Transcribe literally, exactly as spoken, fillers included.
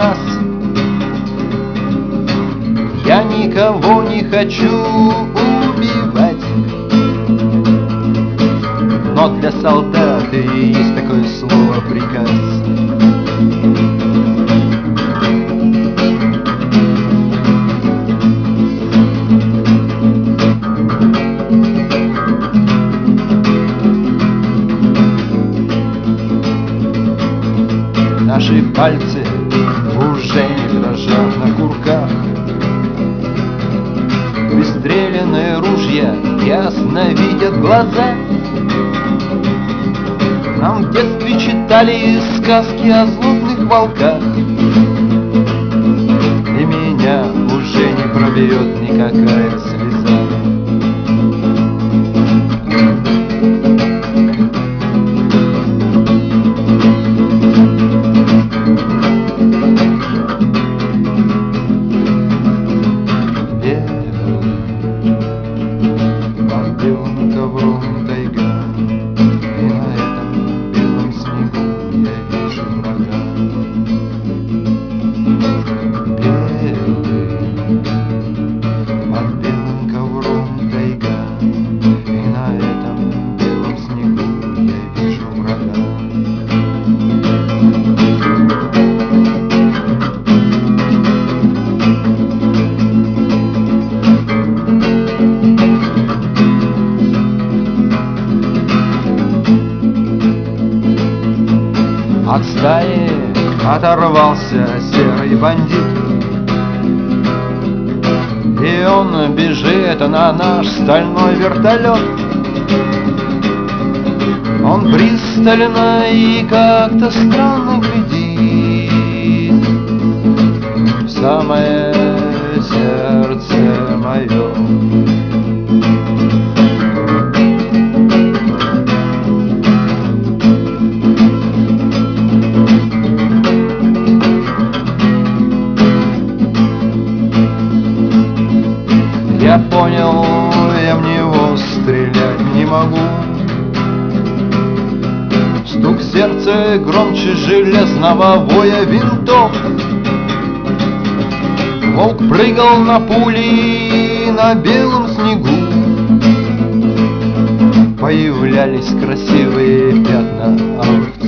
нас. Я никого не хочу убивать, но для солдата есть такое слово приказ. Наши пальцы уже не дрожат на курках. Пристреленные ружья ясно видят глаза. Нам в детстве читали сказки о злобных волках, и меня уже не пробьет никакая слеза. Белым ковром тайга, и на этом белом снегу я вижу врага. Белый, под белым ковром тайга, и на этом белом снегу я вижу врага. От стаи оторвался серый бандит, и он бежит на наш стальной вертолет. Он пристально и как-то странно глядит в самое сердце мое. Я понял, я в него стрелять не могу. Стук сердца громче железного воя винтов. Волк прыгал на пули на белом снегу. Появлялись красивые пятна алых